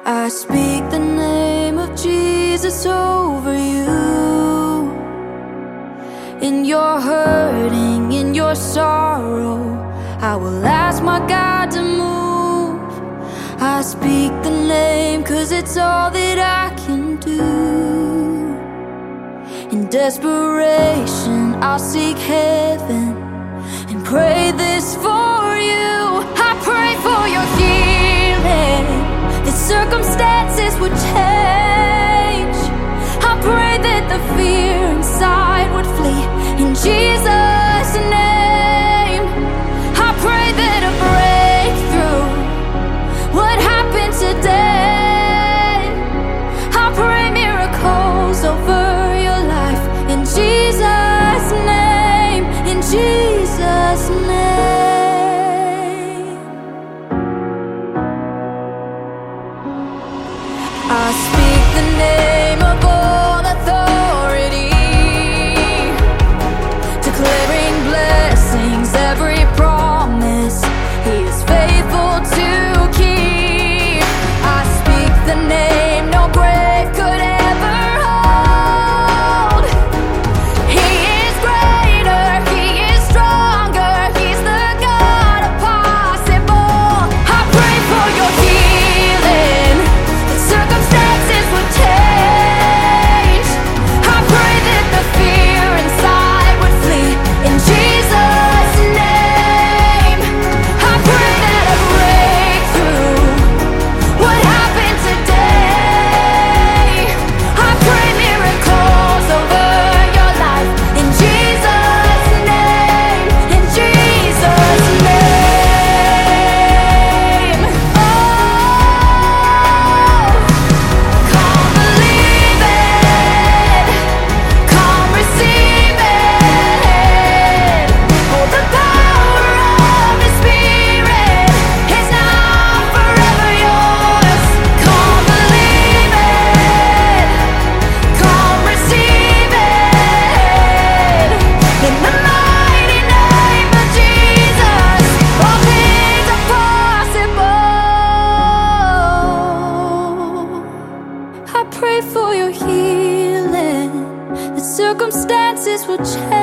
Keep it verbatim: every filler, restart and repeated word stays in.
I speak the name of Jesus over you. In your hurting, in your sorrow, I will ask my God to move. I speak the name 'cause it's all that I can do. In desperation, I'll seek heaven and pray this for you. I pray for your healing, that circumstances would change. I pray that the fear inside would flee in Jesus' name. I pray that a breakthrough would happen today. I pray miracles over your life in Jesus' name, in Jesus' name. I speak the name of all authority, declaring blessings, every promise He is faithful to keep. I speak the name no grave could ever hold. He is greater, He is stronger, He's the God of possible. I pray for your healing, that circumstances would change. I pray that the fear inside would flee in Jesus' name. I pray that a breakthrough would happen today. I pray miracles over your life in Jesus' name, in Jesus' name. Oh, come believe it, come receive it. Oh, the power of His Spirit is now forever yours. Come believe it, come receive it. In the mighty name of Jesus, all things are possible. I pray for your healing, that circumstances will change.